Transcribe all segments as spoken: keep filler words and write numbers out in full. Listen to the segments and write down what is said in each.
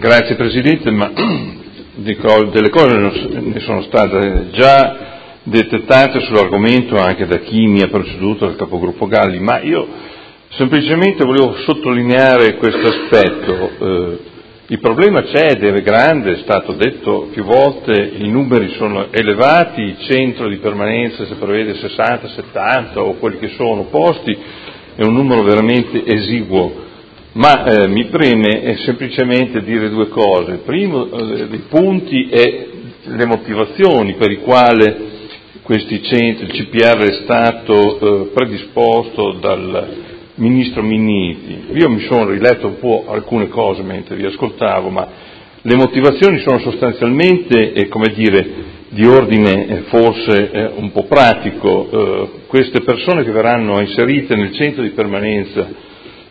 Grazie Presidente, ma dico, delle cose ne sono state già dette tante sull'argomento anche da chi mi ha preceduto, dal capogruppo Galli, ma io semplicemente volevo sottolineare questo aspetto. Eh, il problema c'è ed è grande, è stato detto più volte, i numeri sono elevati, il centro di permanenza si prevede sessanta, settanta o quelli che sono posti, è un numero veramente esiguo. Ma eh, mi preme eh, semplicemente dire due cose. Il primo eh, dei punti è le motivazioni per i quali questi centri, il C P R è stato eh, predisposto dal Ministro Minniti. Io mi sono riletto un po' alcune cose mentre vi ascoltavo, ma le motivazioni sono sostanzialmente, eh, come dire, di ordine eh, forse eh, un po' pratico. Eh, queste persone che verranno inserite nel centro di permanenza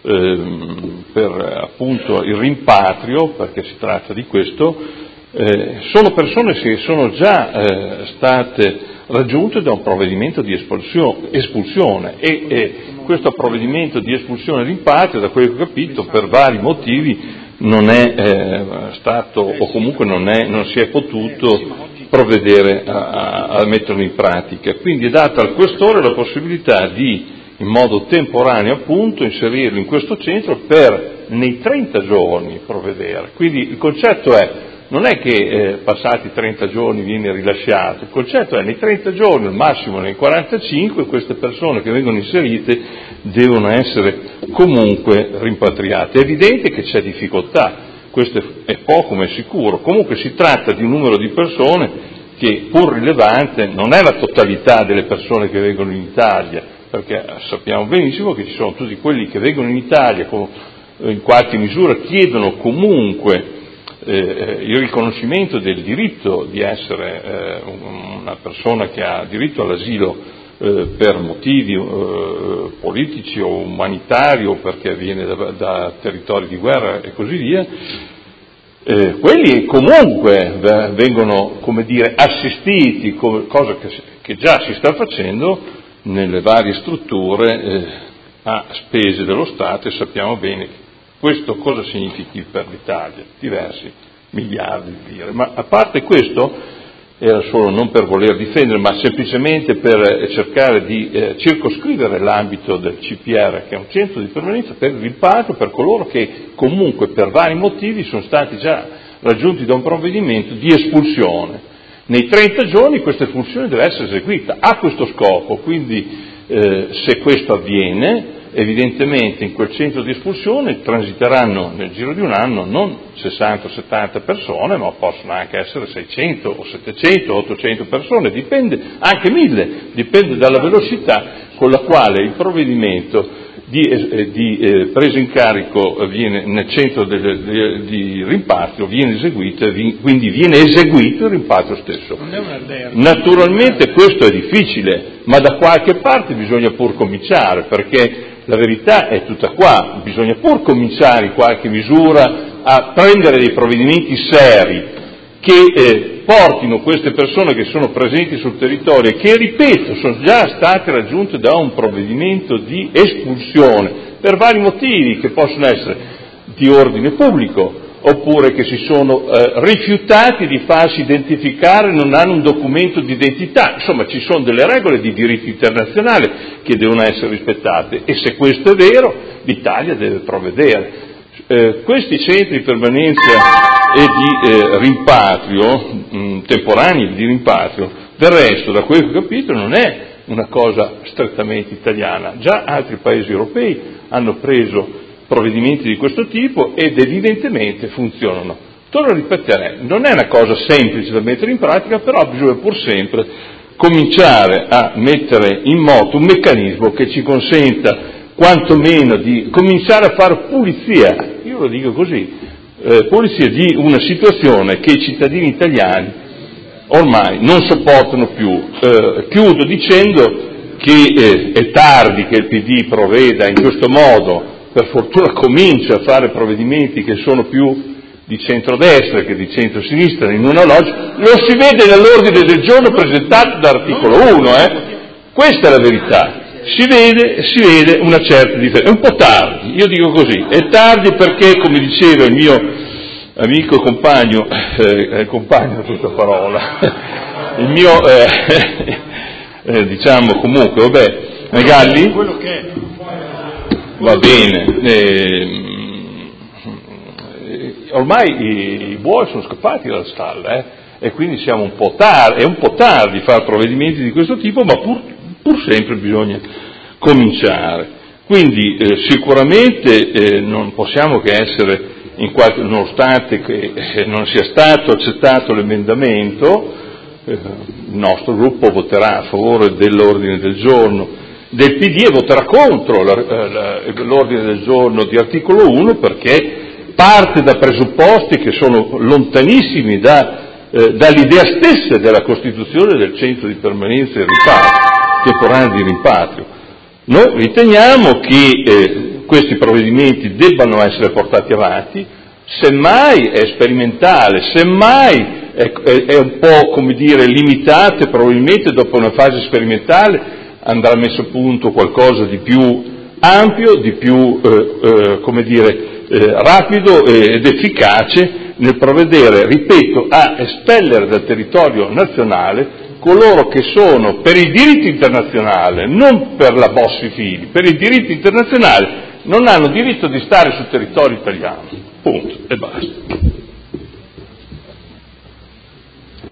per appunto il rimpatrio, perché si tratta di questo, eh, sono persone che sono già eh, state raggiunte da un provvedimento di espulsione e, e questo provvedimento di espulsione e rimpatrio, da quello che ho capito, per vari motivi non è eh, stato o comunque non, è, non si è potuto provvedere a, a metterlo in pratica. Quindi è data al questore la possibilità di, in modo temporaneo appunto, inserirlo in questo centro per nei trenta giorni provvedere. Quindi il concetto è, non è che eh, passati trenta giorni viene rilasciato, il concetto è nei trenta giorni, al massimo nei quarantacinque, queste persone che vengono inserite devono essere comunque rimpatriate. È evidente che c'è difficoltà, questo è poco ma è sicuro, comunque si tratta di un numero di persone che, pur rilevante, non è la totalità delle persone che vengono in Italia, perché sappiamo benissimo che ci sono tutti quelli che vengono in Italia, con, in qualche misura chiedono comunque eh, il riconoscimento del diritto di essere eh, una persona che ha diritto all'asilo eh, per motivi eh, politici o umanitari o perché viene da, da territori di guerra e così via. Eh, quelli comunque vengono, come dire, assistiti, come, cosa che, che già si sta facendo nelle varie strutture eh, a spese dello Stato, e sappiamo bene questo cosa significhi per l'Italia, diversi miliardi di lire. Ma a parte questo, era solo non per voler difendere, ma semplicemente per cercare di eh, circoscrivere l'ambito del C P R, che è un centro di permanenza per il rimpatrio per coloro che comunque per vari motivi sono stati già raggiunti da un provvedimento di espulsione. Nei trenta giorni questa espulsione deve essere eseguita a questo scopo, quindi eh, se questo avviene, evidentemente in quel centro di espulsione transiteranno nel giro di un anno non sessanta o settanta persone, ma possono anche essere seicento o settecento o ottocento persone, dipende, anche mille, dipende dalla velocità con la quale il provvedimento di, eh, di eh, presa in carico viene, nel centro de, de, di rimpatrio viene eseguito e vi, quindi viene eseguito il rimpatrio stesso. Naturalmente questo è difficile, ma da qualche parte bisogna pur cominciare, perché la verità è tutta qua, bisogna pur cominciare in qualche misura a prendere dei provvedimenti seri che eh, portino queste persone che sono presenti sul territorio e che, ripeto, sono già state raggiunte da un provvedimento di espulsione per vari motivi che possono essere di ordine pubblico oppure che si sono eh, rifiutati di farsi identificare, non hanno un documento di identità. Insomma, ci sono delle regole di diritto internazionale che devono essere rispettate e se questo è vero l'Italia deve provvedere. Eh, questi centri di permanenza e di eh, rimpatrio, mh, temporanei di rimpatrio, del resto, da quello che ho capito, non è una cosa strettamente italiana. Già altri paesi europei hanno preso provvedimenti di questo tipo ed evidentemente funzionano. Torno a ripetere, non è una cosa semplice da mettere in pratica, però bisogna pur sempre cominciare a mettere in moto un meccanismo che ci consenta quantomeno di cominciare a fare pulizia, io lo dico così, eh, pulizia di una situazione che i cittadini italiani ormai non sopportano più. Eh, chiudo dicendo che eh, è tardi che il P D provveda in questo modo, per fortuna comincia a fare provvedimenti che sono più di centrodestra che di centrosinistra in una logica, lo si vede nell'ordine del giorno presentato dall'articolo uno, eh? Questa è la verità. Si vede, si vede una certa differenza, è un po' tardi, io dico così, è tardi perché, come diceva il mio amico e compagno, eh, compagno tutta parola, il mio, eh, eh, diciamo comunque, vabbè, Megalli, quello che è. Va bene, eh, ormai i, i buoi sono scappati dalla stalla, eh, e quindi siamo un po' tardi, è un po' tardi fare provvedimenti di questo tipo, ma pur, pur sempre bisogna cominciare. Quindi eh, sicuramente eh, non possiamo che essere, in qualche, nonostante che eh, non sia stato accettato l'emendamento, eh, il nostro gruppo voterà a favore dell'ordine del giorno del P D e voterà contro la, la, l'ordine del giorno di articolo uno, perché parte da presupposti che sono lontanissimi da, eh, dall'idea stessa della costituzione del centro di permanenza e rimpatrio, temporaneo di rimpatrio. Noi riteniamo che eh, questi provvedimenti debbano essere portati avanti, semmai è sperimentale, semmai è, è, è un po', come dire, limitate, probabilmente dopo una fase sperimentale andrà messo a punto qualcosa di più ampio, di più, eh, eh, come dire, eh, rapido ed efficace nel provvedere, ripeto, a espellere dal territorio nazionale coloro che sono, per il diritto internazionale, non per la Bossi-Fini, per il diritto internazionale, non hanno diritto di stare sul territorio italiano. Punto. E basta.